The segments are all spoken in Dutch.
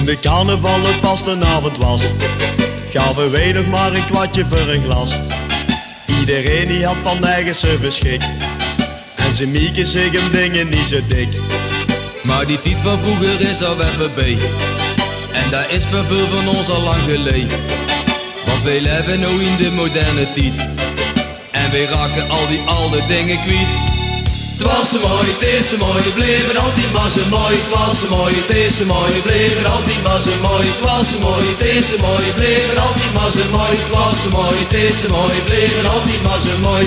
de carnaval een vastenavond was, gaven wij nog maar een kwartje voor een glas. Iedereen die had van nergens zijn beschik, en ze mieken zich om dingen niet zo dik. Maar die tijd van vroeger is al weer voorbij, en dat is voor veel van ons al lang geleden. Want wij leven nu in de moderne tijd, en wij raken al die oude dingen kwijt. Het was zo mooi, het is zo mooi, het bleef er altijd maar zo mooi. Het was zo mooi, het is zo mooi, het bleef er altijd maar zo mooi. Het was zo mooi, het is zo mooi, het bleef er altijd maar zo mooi. Het was zo mooi, het is zo mooi, het bleef er altijd maar zo mooi.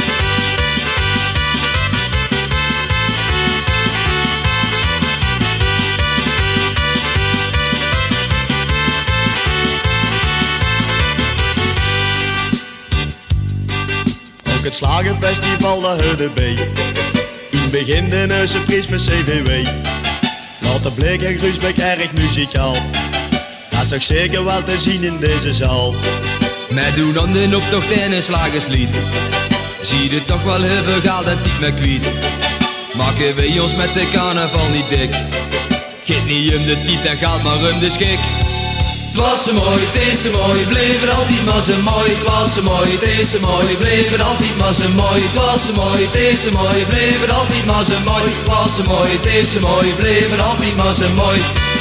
Ook het slagenfestival daar hoorde bij. In het begin de neuze prijs voor CVW. Later bleek en Gruisbeek erg muzikaal. Dat is toch zeker wel te zien in deze zaal. Met doen dan de optocht in een slagerslied, zie je toch wel heel veel geld en niet meer kwijt. Maken wij ons met de carnaval niet dik, geet niet om de tiet en gaat maar om de schik. Het was zo mooi, het is zo mooi, bleef er altijd maar zo mooi. Het was zo mooi, het is zo mooi, bleef er altijd maar zo mooi. Het was zo mooi, het is zo mooi, bleef er altijd maar zo mooi. Het was zo mooi, het is zo mooi, bleef er altijd maar zo mooi.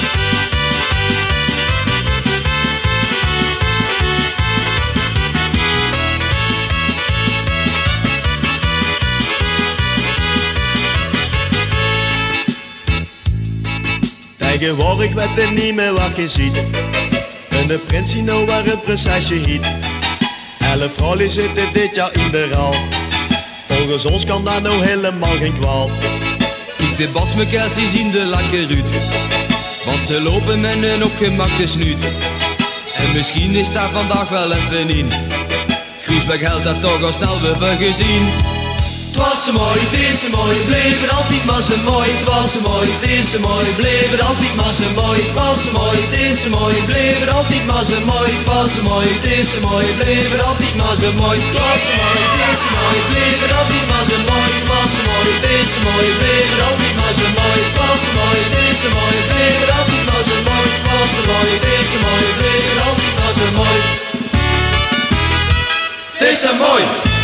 Tegenwoordig weet er niet meer wat je ziet. En de prins die nou waar een prinsesje hiet. 11 vrouwen zitten dit jaar in de raal. Volgens ons kan dat nou helemaal geen kwaal. Ik de basmekeltjes zien de lakke ruut, want ze lopen met een opgemakte snuit. En misschien is daar vandaag wel even in. Gruisbeek helpt dat toch al snel weer gezien. Het was zo mooi, het is zo mooi, bleef er altijd maar zo mooi. Het was zo mooi, het is zo mooi, bleef er altijd maar zo mooi. Het was zo mooi, het is zo mooi, bleef er altijd maar zo mooi. Het was zo mooi, het is zo mooi, bleef er altijd maar zo mooi. Het was zo mooi, het is zo mooi, bleef er altijd maar zo mooi. Het was zo mooi, het is zo mooi, bleef er altijd maar zo mooi. Het was zo mooi, het is zo mooi, bleef er altijd maar zo mooi. Het was zo mooi, het is zo mooi, bleef er altijd maar zo mooi. Het is zo mooi.